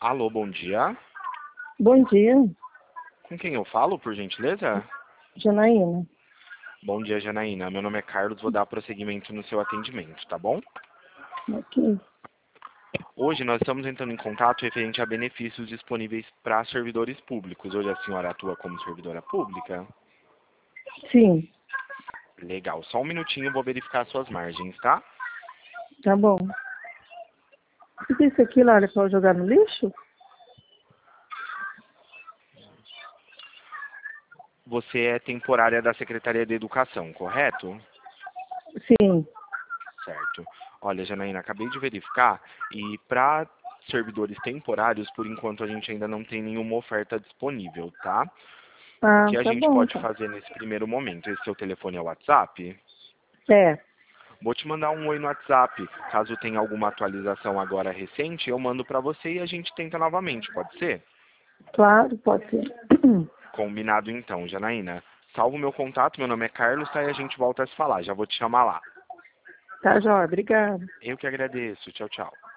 Alô, bom dia. Bom dia, Com quem eu falo, por gentileza? Janaína. Bom dia, Janaína. Meu nome é Carlos, vou dar prosseguimento no seu atendimento, tá bom? Ok. Hoje nós estamos entrando em contato referente a benefícios disponíveis para servidores públicos. Hoje a senhora atua como servidora pública? Sim, Legal. Só um minutinho, vou verificar suas margens, tá? tá bom. Isso aqui, Lara, é para jogar no lixo? Você é temporária da Secretaria de Educação, correto? Sim. Certo. Olha, Janaína, acabei de verificar e para servidores temporários, por enquanto a gente ainda não tem nenhuma oferta disponível, tá? O Ah, que a tá gente bom, pode então. fazer nesse primeiro momento? Esse seu telefone é o WhatsApp? É, Vou te mandar um oi no WhatsApp. Caso tenha alguma atualização agora recente, eu mando para você e a gente tenta novamente, pode ser? claro, pode ser. Combinado então, Janaína. Salva o meu contato, meu nome é Carlos, tá? E a gente volta a se falar. Já vou te chamar lá. Tá, Jó, obrigada. Eu que agradeço. Tchau, tchau.